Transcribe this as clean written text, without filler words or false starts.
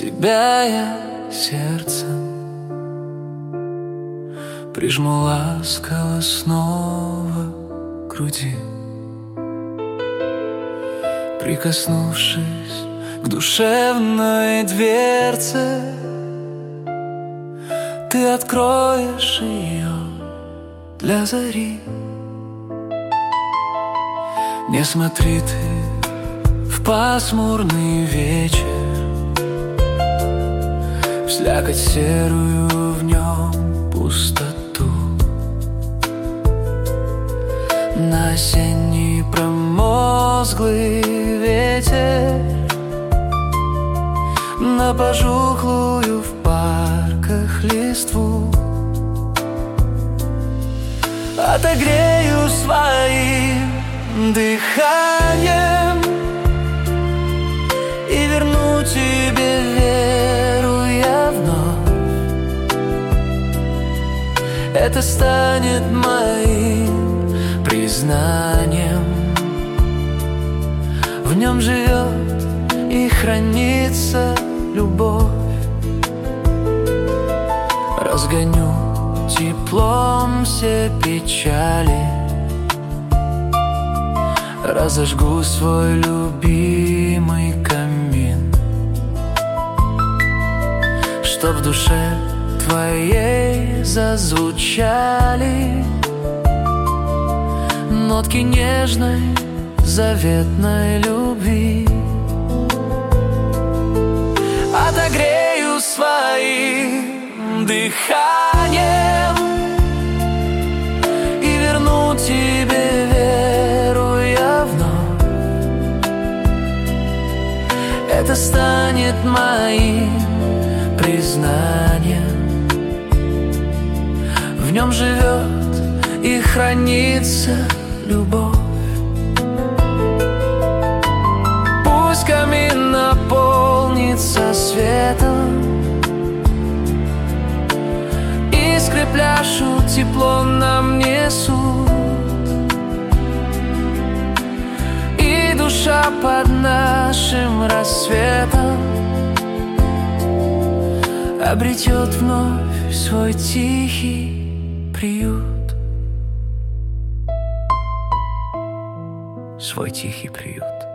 тебя я сердцем прижму ласково снова к груди, прикоснувшись к душевной дверце. Ты откроешь ее для зари. Не смотри ты в пасмурный вечер, в слякоть серую, в нем пустоту, на осенний промозглый ветер, на пожухлую в парках листву. Отогрею своим дыханием и верну тебе веру я вновь. Это станет моим признанием. В нем живет и хранится любовь. Разгоню теплом все печали, разожгу свой любимый камин, чтоб в душе твоей зазвучали нотки нежной, заветной любви. Отогрею своим дыханием и верну тебе веру я вновь. Это станет моим признанием. В нем живет и хранится любовь. Пусть камин наполнится светом, искры пляшут, тепло нам несут, и душа под нашим рассветом обретет вновь свой тихий приют. Свой тихий приют.